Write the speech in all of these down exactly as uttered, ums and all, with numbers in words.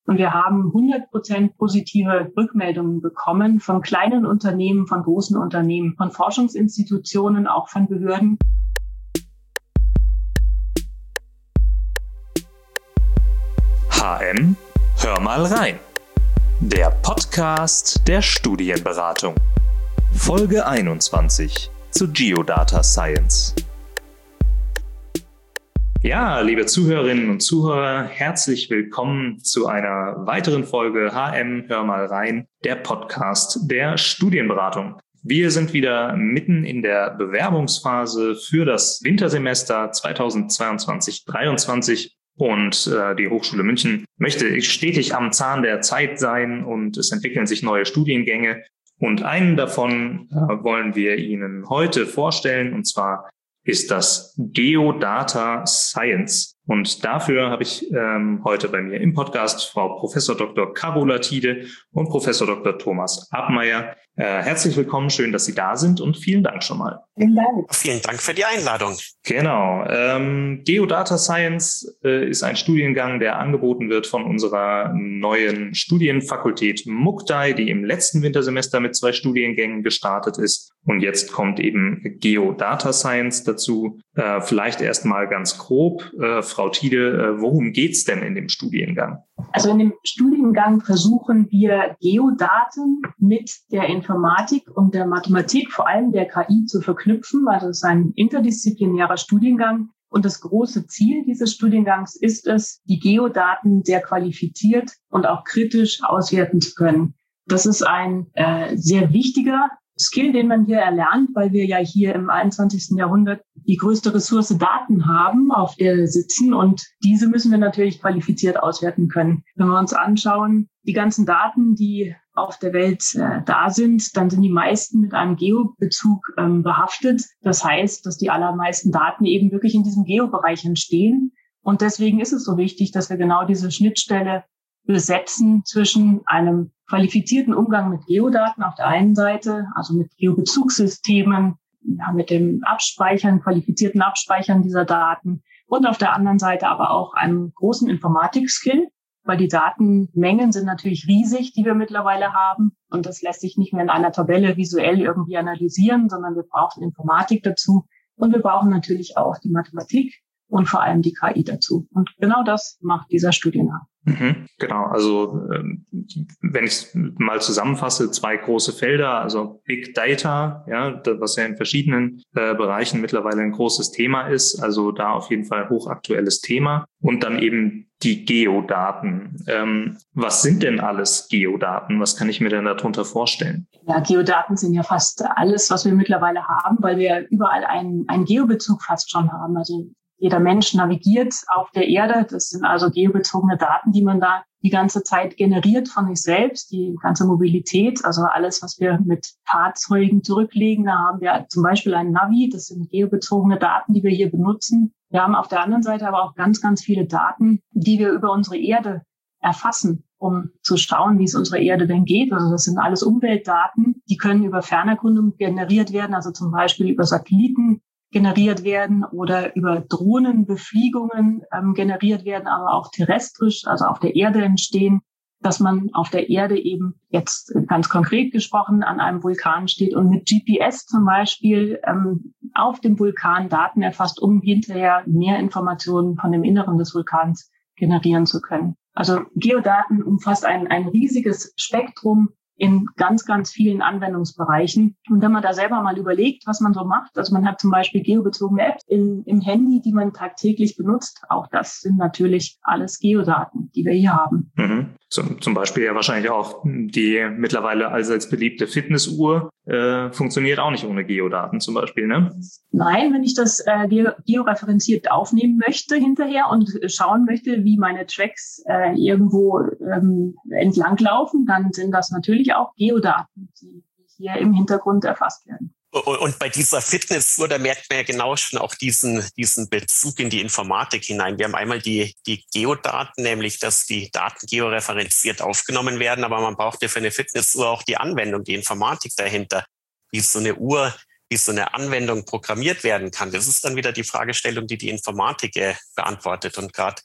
Und wir haben hundert Prozent positive Rückmeldungen bekommen von kleinen Unternehmen, von großen Unternehmen, von Forschungsinstitutionen, auch von Behörden. H M, hör mal rein. Der Podcast der Studienberatung. Folge einundzwanzig zu Geodata Science. Ja, liebe Zuhörerinnen und Zuhörer, herzlich willkommen zu einer weiteren Folge H M, hör mal rein, der Podcast der Studienberatung. Wir sind wieder mitten in der Bewerbungsphase für das Wintersemester zweitausendzweiundzwanzig dreiundzwanzig und äh, die Hochschule München möchte stetig am Zahn der Zeit sein und es entwickeln sich neue Studiengänge. Und einen davon äh, wollen wir Ihnen heute vorstellen, und zwar ist das Geodata Science. Und dafür habe ich ähm, heute bei mir im Podcast Frau Professor Doktor Carola Thiede und Professor Doktor Thomas Abmeier. Äh, herzlich willkommen, schön, dass Sie da sind und vielen Dank schon mal. Vielen Dank. Vielen Dank für die Einladung. Genau. Ähm, Geodata Science äh, ist ein Studiengang, der angeboten wird von unserer neuen Studienfakultät Mukdai, die im letzten Wintersemester mit zwei Studiengängen gestartet ist. Und jetzt kommt eben Geodata Science dazu. Äh, vielleicht erst mal ganz grob. Äh, Frau Thiede, äh, worum geht's denn in dem Studiengang? Also in dem Studiengang versuchen wir Geodaten mit der Informatik und der Mathematik, vor allem der K I, zu verknüpfen. Also es ist ein interdisziplinärer Studiengang. Und das große Ziel dieses Studiengangs ist es, die Geodaten sehr qualifiziert und auch kritisch auswerten zu können. Das ist ein äh, sehr wichtiger Skill, den man hier erlernt, weil wir ja hier im einundzwanzigsten Jahrhundert die größte Ressource Daten haben, auf der wir sitzen. Und diese müssen wir natürlich qualifiziert auswerten können. Wenn wir uns anschauen, die ganzen Daten, die auf der Welt äh, da sind, dann sind die meisten mit einem Geobezug ähm, behaftet. Das heißt, dass die allermeisten Daten eben wirklich in diesem Geobereich entstehen. Und deswegen ist es so wichtig, dass wir genau diese Schnittstelle besetzen zwischen einem qualifizierten Umgang mit Geodaten auf der einen Seite, also mit Geobezugssystemen, ja, mit dem Abspeichern, qualifizierten Abspeichern dieser Daten und auf der anderen Seite aber auch einem großen Informatik-Skill, weil die Datenmengen sind natürlich riesig, die wir mittlerweile haben und das lässt sich nicht mehr in einer Tabelle visuell irgendwie analysieren, sondern wir brauchen Informatik dazu und wir brauchen natürlich auch die Mathematik und vor allem die K I dazu. Und genau das macht dieser Studiengang. Mhm, genau, also ähm, wenn ich es mal zusammenfasse, zwei große Felder, also Big Data, ja, was ja in verschiedenen äh, Bereichen mittlerweile ein großes Thema ist, also da auf jeden Fall hochaktuelles Thema und dann eben die Geodaten. Ähm, was sind denn alles Geodaten? Was kann ich mir denn darunter vorstellen? Ja, Geodaten sind ja fast alles, was wir mittlerweile haben, weil wir überall einen, einen Geobezug fast schon haben, also jeder Mensch navigiert auf der Erde. Das sind also geobezogene Daten, die man da die ganze Zeit generiert von sich selbst. Die ganze Mobilität, also alles, was wir mit Fahrzeugen zurücklegen. Da haben wir zum Beispiel ein Navi. Das sind geobezogene Daten, die wir hier benutzen. Wir haben auf der anderen Seite aber auch ganz, ganz viele Daten, die wir über unsere Erde erfassen, um zu schauen, wie es unserer Erde denn geht. Also das sind alles Umweltdaten. Die können über Fernerkundung generiert werden, also zum Beispiel über Satelliten generiert werden oder über Drohnenbefliegungen ähm, generiert werden, aber auch terrestrisch, also auf der Erde entstehen, dass man auf der Erde eben jetzt ganz konkret gesprochen an einem Vulkan steht und mit G P S zum Beispiel ähm, auf dem Vulkan Daten erfasst, um hinterher mehr Informationen von dem Inneren des Vulkans generieren zu können. Also Geodaten umfasst ein, ein riesiges Spektrum in ganz, ganz vielen Anwendungsbereichen. Und wenn man da selber mal überlegt, was man so macht, also man hat zum Beispiel geobezogene Apps in, im Handy, die man tagtäglich benutzt. Auch das sind natürlich alles Geodaten, die wir hier haben. Mhm. Zum, zum Beispiel ja wahrscheinlich auch die mittlerweile allseits beliebte Fitnessuhr äh, funktioniert auch nicht ohne Geodaten zum Beispiel, ne? Nein, wenn ich das äh, georeferenziert aufnehmen möchte hinterher und schauen möchte, wie meine Tracks äh, irgendwo ähm, entlanglaufen, dann sind das natürlich auch Geodaten, die hier im Hintergrund erfasst werden. Und bei dieser Fitnessuhr, da merkt man ja genau schon auch diesen, diesen Bezug in die Informatik hinein. Wir haben einmal die, die Geodaten, nämlich dass die Daten georeferenziert aufgenommen werden, aber man braucht ja für eine Fitnessuhr auch die Anwendung, die Informatik dahinter, wie so eine Uhr, wie so eine Anwendung programmiert werden kann. Das ist dann wieder die Fragestellung, die die Informatik äh, beantwortet. Und gerade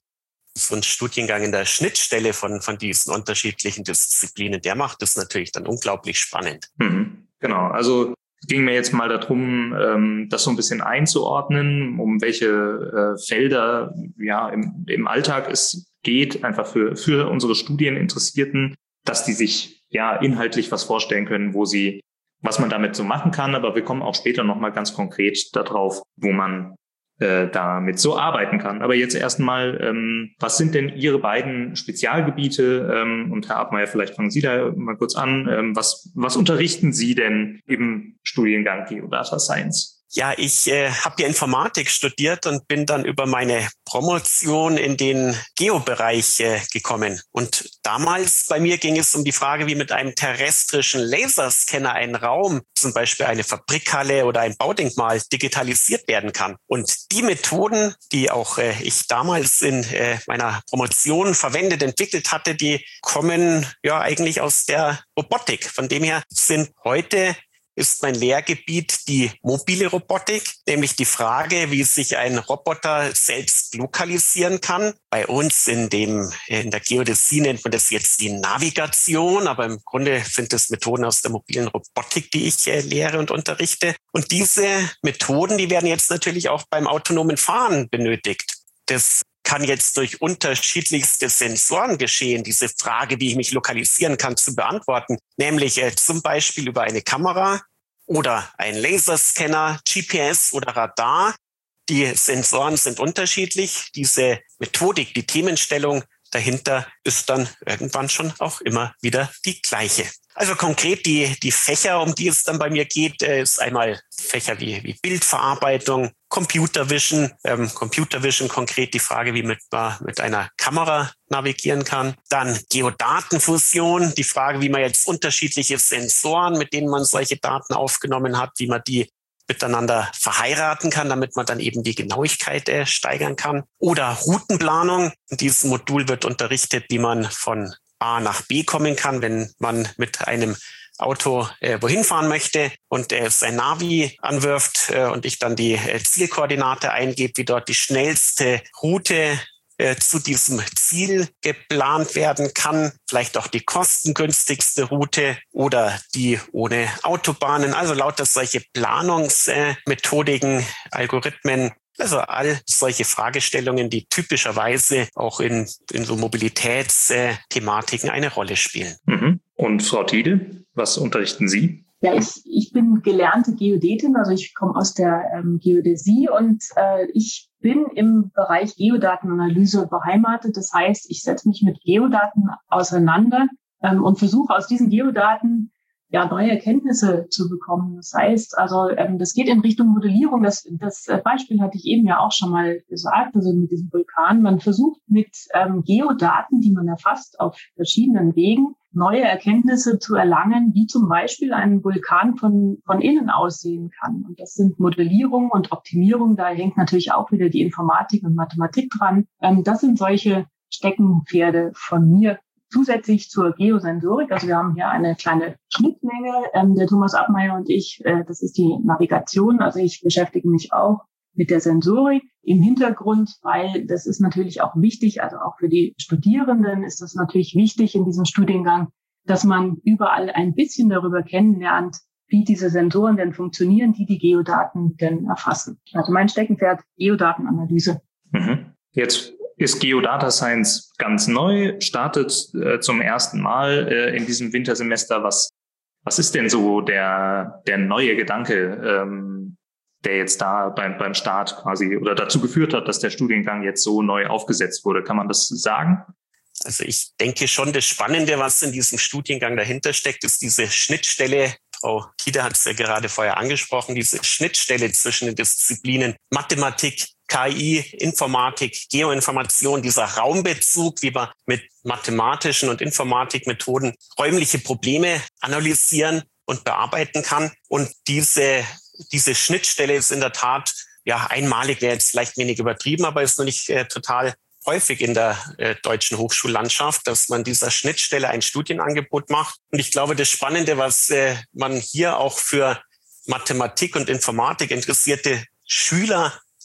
so ein Studiengang in der Schnittstelle von, von diesen unterschiedlichen Disziplinen, der macht das natürlich dann unglaublich spannend. Mhm, genau, also es ging mir jetzt mal darum, das so ein bisschen einzuordnen, um welche äh, Felder ja im, im Alltag es geht, einfach für, für unsere Studieninteressierten, dass die sich ja inhaltlich was vorstellen können, wo sie, was man damit so machen kann. Aber wir kommen auch später nochmal ganz konkret darauf, wo man äh, damit so arbeiten kann. Aber jetzt erstmal, ähm, was sind denn Ihre beiden Spezialgebiete? Ähm, und Herr Abmeier, vielleicht fangen Sie da mal kurz an. Ähm, was, was unterrichten Sie denn im Studiengang Geodata Science? Ja, ich äh, habe ja Informatik studiert und bin dann über meine Promotion in den Geo-Bereich äh, gekommen. Und damals bei mir ging es um die Frage, wie mit einem terrestrischen Laserscanner ein Raum, zum Beispiel eine Fabrikhalle oder ein Baudenkmal, digitalisiert werden kann. Und die Methoden, die auch äh, ich damals in äh, meiner Promotion verwendet, entwickelt hatte, die kommen ja eigentlich aus der Robotik. Von dem her sind heute ist mein Lehrgebiet die mobile Robotik, nämlich die Frage, wie sich ein Roboter selbst lokalisieren kann. Bei uns in dem, in der Geodäsie nennt man das jetzt die Navigation, aber im Grunde sind es Methoden aus der mobilen Robotik, die ich äh, lehre und unterrichte. Und diese Methoden, die werden jetzt natürlich auch beim autonomen Fahren benötigt. Das kann jetzt durch unterschiedlichste Sensoren geschehen, diese Frage, wie ich mich lokalisieren kann, zu beantworten. Nämlich äh, zum Beispiel über eine Kamera oder ein Laserscanner, G P S oder Radar. Die Sensoren sind unterschiedlich. Diese Methodik, die Themenstellung dahinter ist dann irgendwann schon auch immer wieder die gleiche. Also konkret die, die Fächer, um die es dann bei mir geht, ist einmal Fächer wie, wie Bildverarbeitung, Computer Vision, ähm, Computer Vision konkret die Frage, wie mit, man mit einer Kamera navigieren kann. Dann Geodatenfusion, die Frage, wie man jetzt unterschiedliche Sensoren, mit denen man solche Daten aufgenommen hat, wie man die miteinander verheiraten kann, damit man dann eben die Genauigkeit äh, steigern kann. Oder Routenplanung. In diesem Modul wird unterrichtet, wie man von A nach B kommen kann, wenn man mit einem Auto äh, wohin fahren möchte und äh, sein Navi anwirft äh, und ich dann die äh, Zielkoordinate eingebe, wie dort die schnellste Route äh, zu diesem Ziel geplant werden kann, vielleicht auch die kostengünstigste Route oder die ohne Autobahnen. Also lauter solche Planungsmethodiken, äh, Algorithmen. Also all solche Fragestellungen, die typischerweise auch in, in so Mobilitätsthematiken eine Rolle spielen. Mhm. Und Frau Tiede, was unterrichten Sie? Ja, ich, ich bin gelernte Geodätin, also ich komme aus der ähm, Geodäsie und äh, ich bin im Bereich Geodatenanalyse beheimatet. Das heißt, ich setze mich mit Geodaten auseinander ähm, und versuche aus diesen Geodaten ja neue Erkenntnisse zu bekommen. Das heißt, also ähm, das geht in Richtung Modellierung. Das, das Beispiel hatte ich eben ja auch schon mal gesagt, also mit diesem Vulkan. Man versucht mit ähm, Geodaten, die man erfasst auf verschiedenen Wegen, neue Erkenntnisse zu erlangen, wie zum Beispiel ein Vulkan von, von innen aussehen kann. Und das sind Modellierung und Optimierung. Da hängt natürlich auch wieder die Informatik und Mathematik dran. Ähm, das sind solche Steckenpferde von mir. Zusätzlich zur Geosensorik, also wir haben hier eine kleine Schnittmenge, ähm, der Thomas Abmeier und ich, äh, das ist die Navigation, also ich beschäftige mich auch mit der Sensorik im Hintergrund, weil das ist natürlich auch wichtig, also auch für die Studierenden ist das natürlich wichtig in diesem Studiengang, dass man überall ein bisschen darüber kennenlernt, wie diese Sensoren denn funktionieren, die die Geodaten denn erfassen. Also mein Steckenpferd, Geodatenanalyse. Mhm. Jetzt ist Geodata Science ganz neu, startet äh, zum ersten Mal äh, in diesem Wintersemester. Was, was ist denn so der, der neue Gedanke, ähm, der jetzt da beim, beim Start quasi oder dazu geführt hat, dass der Studiengang jetzt so neu aufgesetzt wurde? Kann man das sagen? Also ich denke schon, das Spannende, was in diesem Studiengang dahinter steckt, ist diese Schnittstelle. Frau Tiede hat es ja gerade vorher angesprochen, diese Schnittstelle zwischen den Disziplinen Mathematik, K I, Informatik, Geoinformation, dieser Raumbezug, wie man mit mathematischen und Informatikmethoden räumliche Probleme analysieren und bearbeiten kann. Und diese, diese Schnittstelle ist in der Tat, ja, einmalig, wäre jetzt vielleicht wenig übertrieben, aber ist noch nicht äh, total häufig in der äh, deutschen Hochschullandschaft, dass man dieser Schnittstelle ein Studienangebot macht. Und ich glaube, das Spannende, was äh, man hier auch für Mathematik und Informatik interessierte Schüler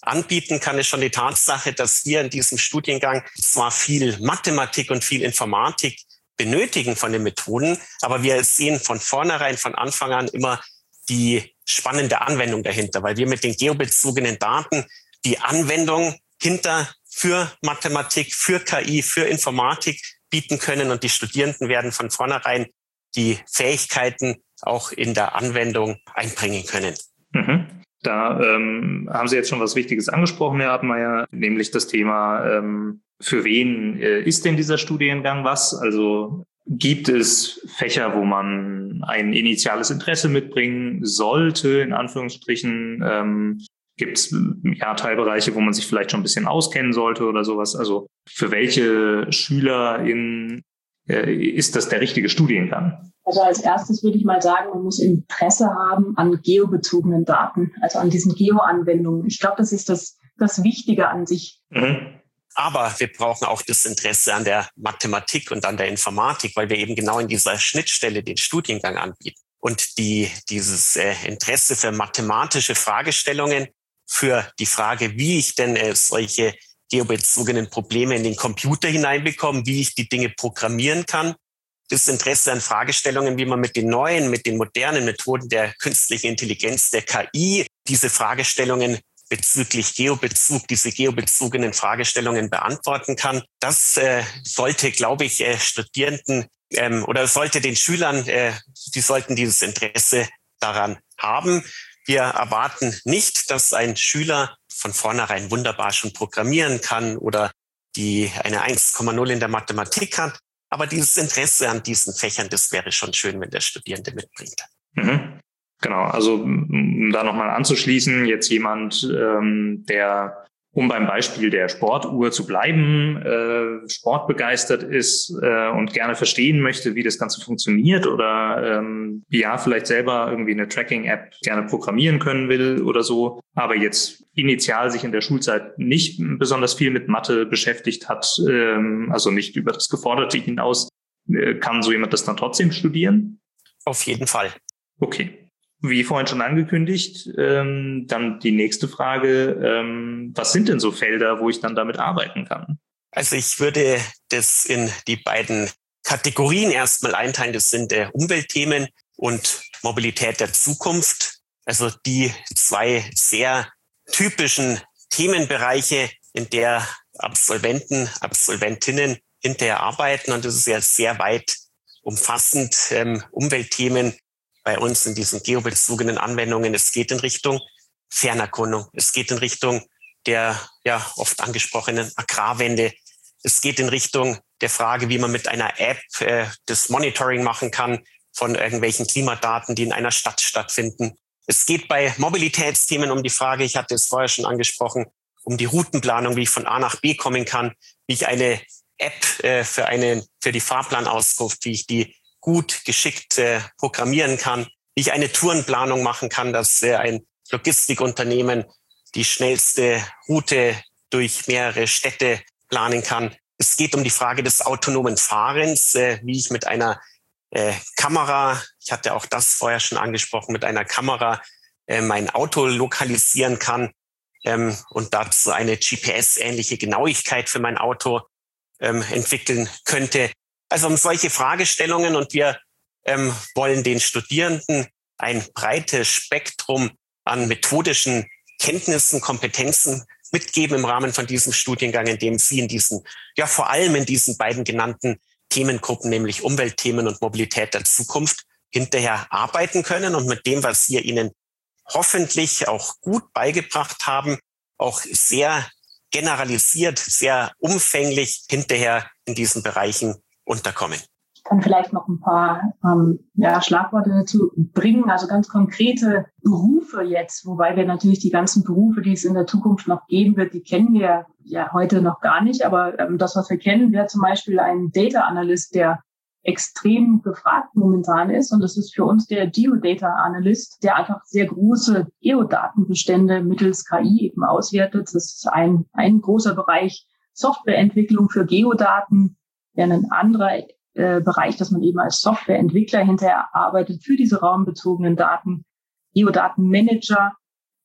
anbieten kann, ist schon die Tatsache, dass wir in diesem Studiengang zwar viel Mathematik und viel Informatik benötigen von den Methoden, aber wir sehen von vornherein, von Anfang an immer die spannende Anwendung dahinter, weil wir mit den geobezogenen Daten die Anwendung hinter für Mathematik, für K I, für Informatik bieten können und die Studierenden werden von vornherein die Fähigkeiten auch in der Anwendung einbringen können. Mhm. Da ähm, haben Sie jetzt schon was Wichtiges angesprochen, Herr Abmeier, nämlich das Thema, ähm, für wen äh, ist denn dieser Studiengang was? Also gibt es Fächer, wo man ein initiales Interesse mitbringen sollte, in Anführungsstrichen? Ähm, gibt es ja Teilbereiche, wo man sich vielleicht schon ein bisschen auskennen sollte oder sowas? Also für welche SchülerInnen äh, ist das der richtige Studiengang? Also als erstes würde ich mal sagen, man muss Interesse haben an geobezogenen Daten, also an diesen Geo-Anwendungen. Ich glaube, das ist das, das Wichtige an sich. Mhm. Aber wir brauchen auch das Interesse an der Mathematik und an der Informatik, weil wir eben genau in dieser Schnittstelle den Studiengang anbieten. Und die, dieses äh, Interesse für mathematische Fragestellungen, für die Frage, wie ich denn äh, solche geobezogenen Probleme in den Computer hineinbekomme, wie ich die Dinge programmieren kann, das Interesse an Fragestellungen, wie man mit den neuen, mit den modernen Methoden der künstlichen Intelligenz, der K I, diese Fragestellungen bezüglich Geobezug, diese geobezogenen Fragestellungen beantworten kann. Das äh, sollte, glaube ich, äh, Studierenden ähm, oder sollte den Schülern, äh, die sollten dieses Interesse daran haben. Wir erwarten nicht, dass ein Schüler von vornherein wunderbar schon programmieren kann oder die eine eins Komma null in der Mathematik hat. Aber dieses Interesse an diesen Fächern, das wäre schon schön, wenn der Studierende mitbringt. Mhm. Genau, also um da nochmal anzuschließen, jetzt jemand, ähm, der, um beim Beispiel der Sportuhr zu bleiben, äh, sportbegeistert ist äh, und gerne verstehen möchte, wie das Ganze funktioniert oder ähm, ja, vielleicht selber irgendwie eine Tracking-App gerne programmieren können will oder so, aber jetzt initial sich in der Schulzeit nicht besonders viel mit Mathe beschäftigt hat, ähm, also nicht über das Geforderte hinaus, äh, kann so jemand das dann trotzdem studieren? Auf jeden Fall. Okay. Wie vorhin schon angekündigt, ähm, dann die nächste Frage, ähm, was sind denn so Felder, wo ich dann damit arbeiten kann? Also ich würde das in die beiden Kategorien erstmal einteilen. Das sind äh, Umweltthemen und Mobilität der Zukunft. Also die zwei sehr typischen Themenbereiche, in der Absolventen, Absolventinnen hinterher arbeiten. Und das ist ja sehr weit umfassend. Ähm, Umweltthemen bei uns in diesen geobezogenen Anwendungen. Es geht in Richtung Fernerkundung. Es geht in Richtung der ja oft angesprochenen Agrarwende. Es geht in Richtung der Frage, wie man mit einer App äh, das Monitoring machen kann von irgendwelchen Klimadaten, die in einer Stadt stattfinden. Es geht bei Mobilitätsthemen um die Frage, ich hatte es vorher schon angesprochen, um die Routenplanung, wie ich von A nach B kommen kann, wie ich eine App äh, für, eine, für die Fahrplanauskunft, wie ich die gut, geschickt äh, programmieren kann, wie ich eine Tourenplanung machen kann, dass äh, ein Logistikunternehmen die schnellste Route durch mehrere Städte planen kann. Es geht um die Frage des autonomen Fahrens, äh, wie ich mit einer äh, Kamera, ich hatte auch das vorher schon angesprochen, mit einer Kamera äh, mein Auto lokalisieren kann ähm, und dazu eine G P S-ähnliche Genauigkeit für mein Auto ähm, entwickeln könnte. Also um solche Fragestellungen, und wir ähm, wollen den Studierenden ein breites Spektrum an methodischen Kenntnissen, Kompetenzen mitgeben im Rahmen von diesem Studiengang, in dem Sie in diesen, ja vor allem in diesen beiden genannten Themengruppen, nämlich Umweltthemen und Mobilität der Zukunft, hinterher arbeiten können und mit dem, was wir Ihnen hoffentlich auch gut beigebracht haben, auch sehr generalisiert, sehr umfänglich hinterher in diesen Bereichen unterkommen. Ich kann vielleicht noch ein paar ähm, ja, Schlagworte dazu bringen, also ganz konkrete Berufe jetzt, wobei wir natürlich die ganzen Berufe, die es in der Zukunft noch geben wird, die kennen wir ja heute noch gar nicht, aber ähm, das, was wir kennen, wäre zum Beispiel ein Data Analyst, der extrem gefragt momentan ist, und das ist für uns der Geodata Analyst, der einfach sehr große Geodatenbestände mittels K I eben auswertet. Das ist ein, ein großer Bereich Softwareentwicklung für Geodaten, ja, ein anderer äh, Bereich, dass man eben als Softwareentwickler hinterher arbeitet für diese raumbezogenen Daten, Geodatenmanager,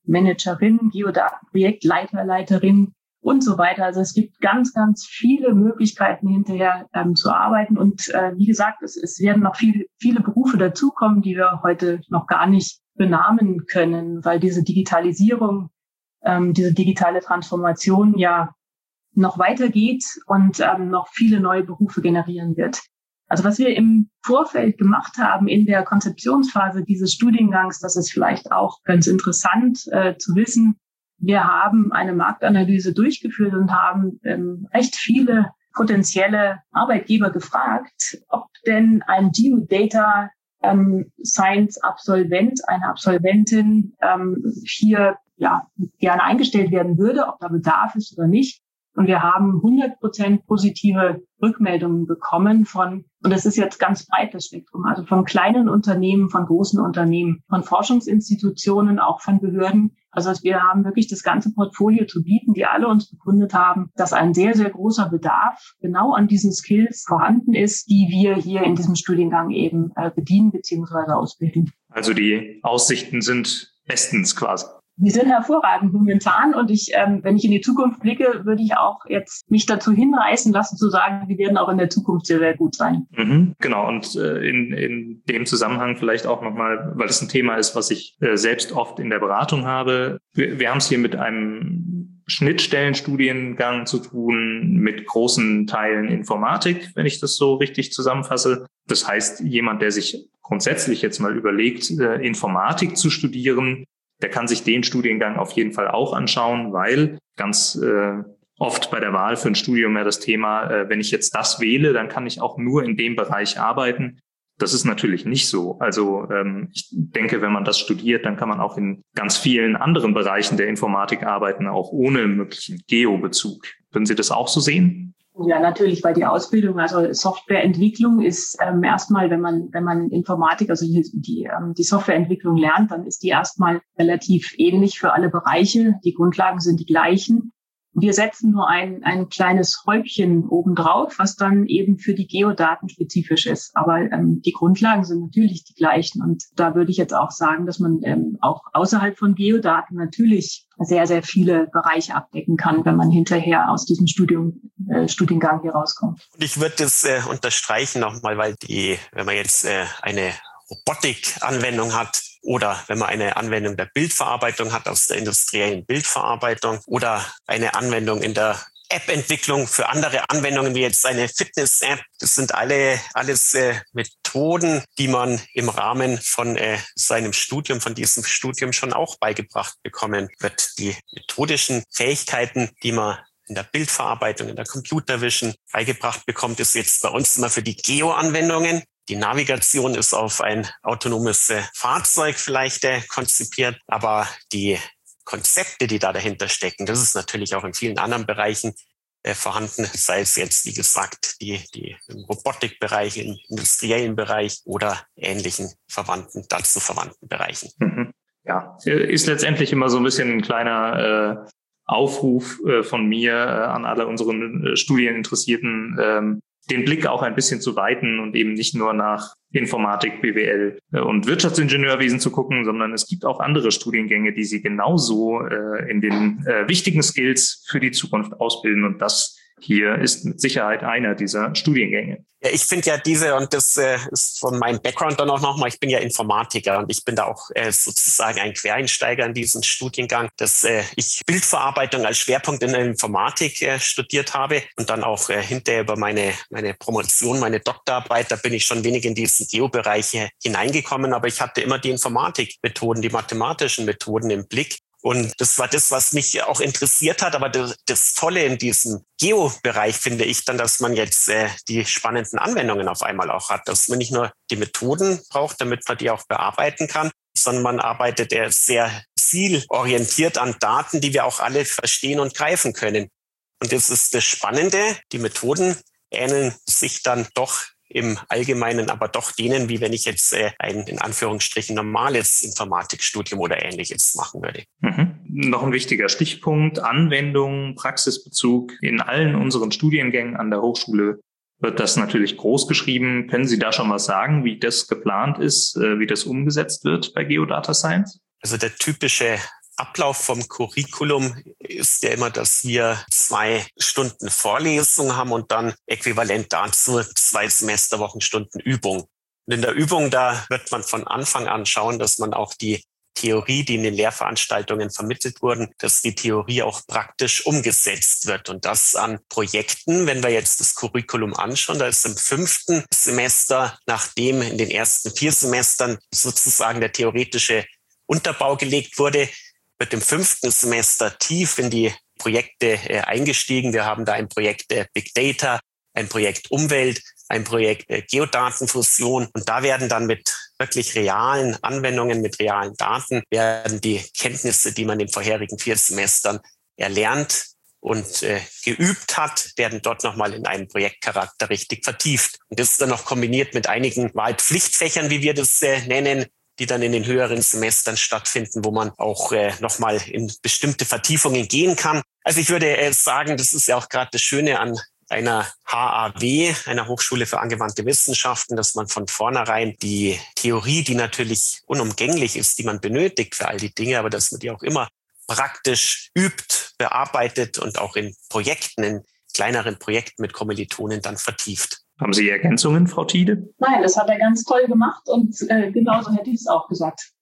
Geodatenmanagerin, Geodatenprojektleiter, Leiterin und so weiter. Also es gibt ganz, ganz viele Möglichkeiten hinterher ähm, zu arbeiten. Und äh, wie gesagt, es, es werden noch viel, viele Berufe dazukommen, die wir heute noch gar nicht benamen können, weil diese Digitalisierung, ähm, diese digitale Transformation ja noch weitergeht und ähm, noch viele neue Berufe generieren wird. Also was wir im Vorfeld gemacht haben in der Konzeptionsphase dieses Studiengangs, das ist vielleicht auch ganz interessant äh, zu wissen. Wir haben eine Marktanalyse durchgeführt und haben ähm, recht viele potenzielle Arbeitgeber gefragt, ob denn ein Geodata ähm, Science Absolvent, eine Absolventin ähm, hier ja gerne eingestellt werden würde, ob da Bedarf ist oder nicht. Und wir haben hundert Prozent positive Rückmeldungen bekommen von, und das ist jetzt ganz breit das Spektrum, also von kleinen Unternehmen, von großen Unternehmen, von Forschungsinstitutionen, auch von Behörden. Also wir haben wirklich das ganze Portfolio zu bieten, die alle uns bekundet haben, dass ein sehr, sehr großer Bedarf genau an diesen Skills vorhanden ist, die wir hier in diesem Studiengang eben äh, bedienen bzw. ausbilden. Also die Aussichten sind bestens quasi. Die sind hervorragend momentan und ich, ähm, wenn ich in die Zukunft blicke, würde ich auch jetzt mich dazu hinreißen lassen zu sagen, die werden auch in der Zukunft sehr, sehr gut sein. Mhm, genau, und äh, in, in dem Zusammenhang vielleicht auch nochmal, weil das ein Thema ist, was ich äh, selbst oft in der Beratung habe. Wir, wir haben es hier mit einem Schnittstellenstudiengang zu tun, mit großen Teilen Informatik, wenn ich das so richtig zusammenfasse. Das heißt, jemand, der sich grundsätzlich jetzt mal überlegt, äh, Informatik zu studieren, der kann sich den Studiengang auf jeden Fall auch anschauen, weil ganz äh, oft bei der Wahl für ein Studium ja das Thema, äh, wenn ich jetzt das wähle, dann kann ich auch nur in dem Bereich arbeiten. Das ist natürlich nicht so. Also ähm, ich denke, wenn man das studiert, dann kann man auch in ganz vielen anderen Bereichen der Informatik arbeiten, auch ohne möglichen Geo-Bezug. Würden Sie das auch so sehen? Ja, natürlich, weil die Ausbildung, also Softwareentwicklung ist ähm, erstmal, wenn man wenn man Informatik, also die die, ähm, die Softwareentwicklung lernt, dann ist die erstmal relativ ähnlich für alle Bereiche. Die Grundlagen sind die gleichen. Wir setzen nur ein ein kleines Häubchen obendrauf, was dann eben für die Geodaten spezifisch ist. Aber ähm, die Grundlagen sind natürlich die gleichen. Und da würde ich jetzt auch sagen, dass man ähm, auch außerhalb von Geodaten natürlich sehr, sehr viele Bereiche abdecken kann, wenn man hinterher aus diesem Studium, äh, Studiengang hier rauskommt. Und ich würde das äh, unterstreichen nochmal, weil die, wenn man jetzt äh, eine Robotik-Anwendung hat, oder wenn man eine Anwendung der Bildverarbeitung hat, aus der industriellen Bildverarbeitung oder eine Anwendung in der App-Entwicklung für andere Anwendungen, wie jetzt eine Fitness-App. Das sind alle alles äh, Methoden, die man im Rahmen von äh, seinem Studium, von diesem Studium schon auch beigebracht bekommen wird. Die methodischen Fähigkeiten, die man in der Bildverarbeitung, in der Computer Vision beigebracht bekommt, ist jetzt bei uns immer für die Geo-Anwendungen. Die Navigation ist auf ein autonomes äh, Fahrzeug vielleicht äh, konzipiert, aber die Konzepte, die da dahinter stecken, das ist natürlich auch in vielen anderen Bereichen äh, vorhanden, sei es jetzt, wie gesagt, die, die im Robotikbereich, im industriellen Bereich oder ähnlichen verwandten, dazu verwandten Bereichen. Mhm. Ja, ist letztendlich immer so ein bisschen ein kleiner äh, Aufruf äh, von mir äh, an alle unseren äh, Studieninteressierten, ähm, den Blick auch ein bisschen zu weiten und eben nicht nur nach Informatik, B W L und Wirtschaftsingenieurwesen zu gucken, sondern es gibt auch andere Studiengänge, die Sie genauso äh, in den äh, wichtigen Skills für die Zukunft ausbilden. Und das hier ist mit Sicherheit einer dieser Studiengänge. Ja, ich finde ja diese, und das äh, ist von meinem Background dann auch nochmal, ich bin ja Informatiker und ich bin da auch äh, sozusagen ein Quereinsteiger in diesen Studiengang, dass äh, ich Bildverarbeitung als Schwerpunkt in der Informatik äh, studiert habe und dann auch äh, hinterher über meine meine Promotion, meine Doktorarbeit, da bin ich schon wenig in diesen Geo-Bereich hineingekommen, aber ich hatte immer die Informatikmethoden, die mathematischen Methoden im Blick. Und das war das, was mich auch interessiert hat. Aber das, das Tolle in diesem Geo-Bereich finde ich dann, dass man jetzt äh, die spannenden Anwendungen auf einmal auch hat. Dass man nicht nur die Methoden braucht, damit man die auch bearbeiten kann, sondern man arbeitet eher sehr zielorientiert an Daten, die wir auch alle verstehen und greifen können. Und das ist das Spannende. Die Methoden ähneln sich dann doch im Allgemeinen aber doch denen, wie wenn ich jetzt äh, ein in Anführungsstrichen normales Informatikstudium oder Ähnliches machen würde. Mhm. Noch ein wichtiger Stichpunkt, Anwendung, Praxisbezug. In allen unseren Studiengängen an der Hochschule wird das natürlich groß geschrieben. Können Sie da schon was sagen, wie das geplant ist, äh, wie das umgesetzt wird bei Geodata Science? Also der typische Ablauf vom Curriculum ist ja immer, dass wir zwei Stunden Vorlesung haben und dann äquivalent dazu zwei Semesterwochenstunden Übung. Und in der Übung, da wird man von Anfang an schauen, dass man auch die Theorie, die in den Lehrveranstaltungen vermittelt wurden, dass die Theorie auch praktisch umgesetzt wird. Und das an Projekten, wenn wir jetzt das Curriculum anschauen, da ist im fünften Semester, nachdem in den ersten vier Semestern sozusagen der theoretische Unterbau gelegt wurde, wird im fünften Semester tief in die Projekte äh, eingestiegen. Wir haben da ein Projekt äh, Big Data, ein Projekt Umwelt, ein Projekt äh, Geodatenfusion. Und da werden dann mit wirklich realen Anwendungen, mit realen Daten, werden die Kenntnisse, die man in den vorherigen vier Semestern erlernt und äh, geübt hat, werden dort nochmal in einen Projektcharakter richtig vertieft. Und das ist dann noch kombiniert mit einigen Wahlpflichtfächern, wie wir das äh, nennen, die dann in den höheren Semestern stattfinden, wo man auch äh, nochmal in bestimmte Vertiefungen gehen kann. Also ich würde äh, sagen, das ist ja auch gerade das Schöne an einer H A W, einer Hochschule für angewandte Wissenschaften, dass man von vornherein die Theorie, die natürlich unumgänglich ist, die man benötigt für all die Dinge, aber dass man die auch immer praktisch übt, bearbeitet und auch in Projekten, in kleineren Projekten mit Kommilitonen dann vertieft. Haben Sie Ergänzungen, Frau Tiede? Nein, das hat er ganz toll gemacht und äh, genauso hätte ich es auch gesagt.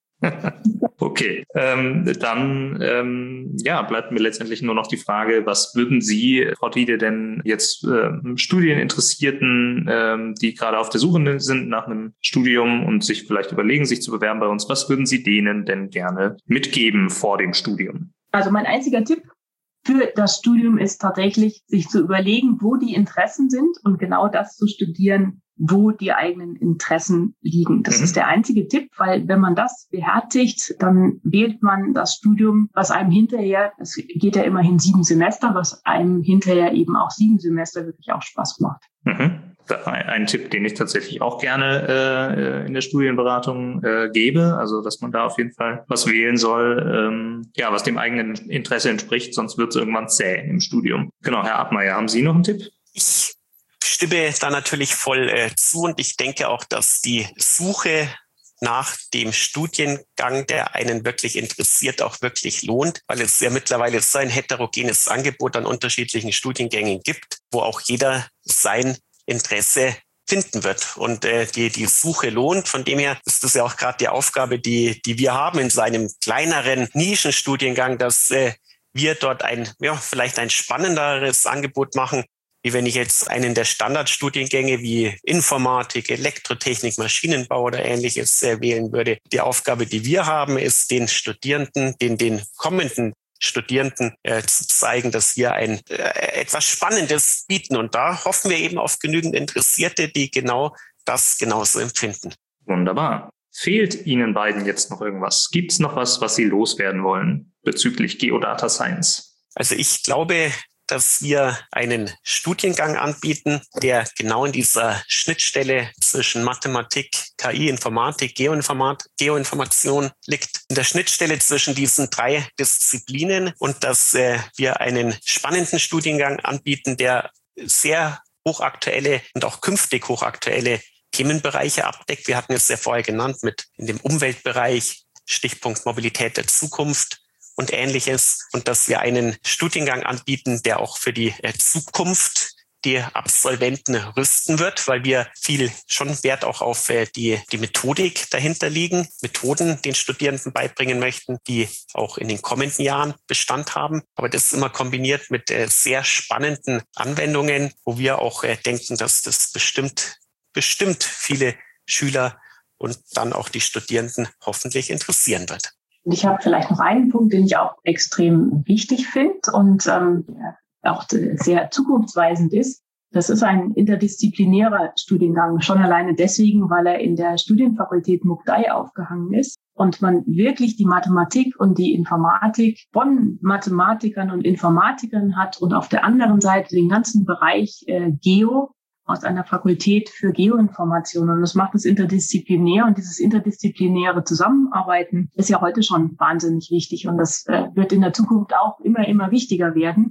Okay, ähm, dann ähm, ja, bleibt mir letztendlich nur noch die Frage, was würden Sie, Frau Tiede, denn jetzt ähm, Studieninteressierten, ähm, die gerade auf der Suche sind nach einem Studium und sich vielleicht überlegen, sich zu bewerben bei uns, was würden Sie denen denn gerne mitgeben vor dem Studium? Also mein einziger Tipp für das Studium ist tatsächlich, sich zu überlegen, wo die Interessen sind und genau das zu studieren, wo die eigenen Interessen liegen. Das mhm. ist der einzige Tipp, weil wenn man das beherzigt, dann wählt man das Studium, was einem hinterher, es geht ja immerhin sieben Semester, was einem hinterher eben auch sieben Semester wirklich auch Spaß macht. Mhm. Ein Tipp, den ich tatsächlich auch gerne äh, in der Studienberatung äh, gebe, also dass man da auf jeden Fall was wählen soll, ähm, ja, was dem eigenen Interesse entspricht, sonst wird es irgendwann zäh im Studium. Genau, Herr Abmeier, haben Sie noch einen Tipp? Ich stimme da natürlich voll äh, zu und ich denke auch, dass die Suche nach dem Studiengang, der einen wirklich interessiert, auch wirklich lohnt, weil es ja mittlerweile so ein heterogenes Angebot an unterschiedlichen Studiengängen gibt, wo auch jeder sein Interesse finden wird. Und äh, die, die Suche lohnt. Von dem her ist das ja auch gerade die Aufgabe, die, die wir haben in so einem kleineren Nischenstudiengang, dass äh, wir dort ein, ja, vielleicht ein spannenderes Angebot machen, wie wenn ich jetzt einen der Standardstudiengänge wie Informatik, Elektrotechnik, Maschinenbau oder Ähnliches äh, wählen würde. Die Aufgabe, die wir haben, ist, den Studierenden, den, den kommenden Studierenden äh, zu zeigen, dass wir ein äh, etwas Spannendes bieten. Und da hoffen wir eben auf genügend Interessierte, die genau das genauso empfinden. Wunderbar. Fehlt Ihnen beiden jetzt noch irgendwas? Gibt es noch was, was Sie loswerden wollen bezüglich Geodata Science? Also ich glaube, dass wir einen Studiengang anbieten, der genau in dieser Schnittstelle zwischen Mathematik, K I, Informatik, Geoinformat, Geoinformation liegt. In der Schnittstelle zwischen diesen drei Disziplinen und dass äh, wir einen spannenden Studiengang anbieten, der sehr hochaktuelle und auch künftig hochaktuelle Themenbereiche abdeckt. Wir hatten es ja vorher genannt mit in dem Umweltbereich, Stichpunkt Mobilität der Zukunft und Ähnliches. Und dass wir einen Studiengang anbieten, der auch für die äh, Zukunft die Absolventen rüsten wird, weil wir viel schon Wert auch auf äh, die, die Methodik dahinter liegen, Methoden den Studierenden beibringen möchten, die auch in den kommenden Jahren Bestand haben. Aber das ist immer kombiniert mit äh, sehr spannenden Anwendungen, wo wir auch äh, denken, dass das bestimmt, bestimmt viele Schüler und dann auch die Studierenden hoffentlich interessieren wird. Ich habe vielleicht noch einen Punkt, den ich auch extrem wichtig finde und ähm, auch sehr zukunftsweisend ist. Das ist ein interdisziplinärer Studiengang, schon alleine deswegen, weil er in der Studienfakultät Mukdai aufgehangen ist und man wirklich die Mathematik und die Informatik von Mathematikern und Informatikern hat und auf der anderen Seite den ganzen Bereich äh, Geo aus einer Fakultät für Geoinformation. Und das macht es interdisziplinär. Und dieses interdisziplinäre Zusammenarbeiten ist ja heute schon wahnsinnig wichtig. Und das äh, wird in der Zukunft auch immer, immer wichtiger werden,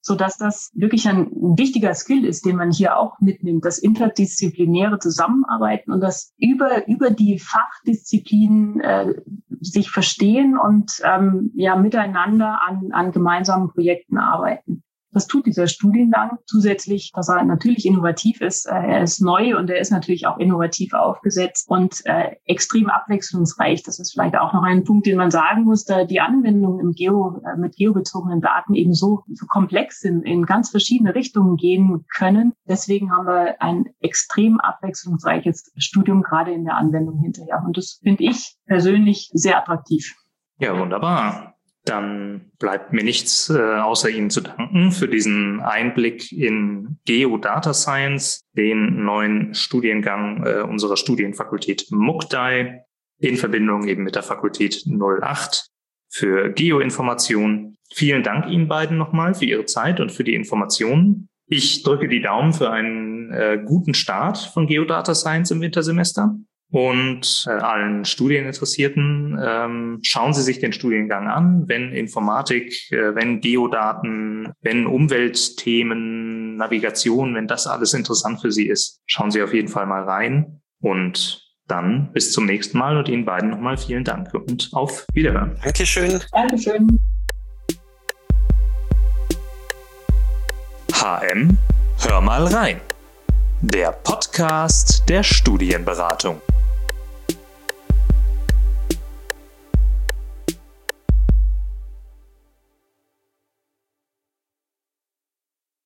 sodass das wirklich ein wichtiger Skill ist, den man hier auch mitnimmt, das interdisziplinäre Zusammenarbeiten und das über über die Fachdisziplinen äh, sich verstehen und ähm, ja miteinander an an gemeinsamen Projekten arbeiten. Das tut dieser Studiengang zusätzlich, dass er natürlich innovativ ist. Er ist neu und er ist natürlich auch innovativ aufgesetzt und äh, extrem abwechslungsreich. Das ist vielleicht auch noch ein Punkt, den man sagen muss, da die Anwendungen im Geo, äh, mit geobezogenen Daten eben so, so komplex sind, in ganz verschiedene Richtungen gehen können. Deswegen haben wir ein extrem abwechslungsreiches Studium gerade in der Anwendung hinterher. Und das finde ich persönlich sehr attraktiv. Ja, wunderbar. Dann bleibt mir nichts, äh, außer Ihnen zu danken für diesen Einblick in Geo-Data Science, den neuen Studiengang äh, unserer Studienfakultät MUCDAI in Verbindung eben mit der Fakultät null acht für Geoinformation. Vielen Dank Ihnen beiden nochmal für Ihre Zeit und für die Informationen. Ich drücke die Daumen für einen äh, guten Start von Geo-Data Science im Wintersemester. Und äh, allen Studieninteressierten, ähm, schauen Sie sich den Studiengang an, wenn Informatik, äh, wenn Geodaten, wenn Umweltthemen, Navigation, wenn das alles interessant für Sie ist, schauen Sie auf jeden Fall mal rein. Und dann bis zum nächsten Mal und Ihnen beiden nochmal vielen Dank und auf Wiederhören. Dankeschön. Dankeschön. H M, hör mal rein. Der Podcast der Studienberatung.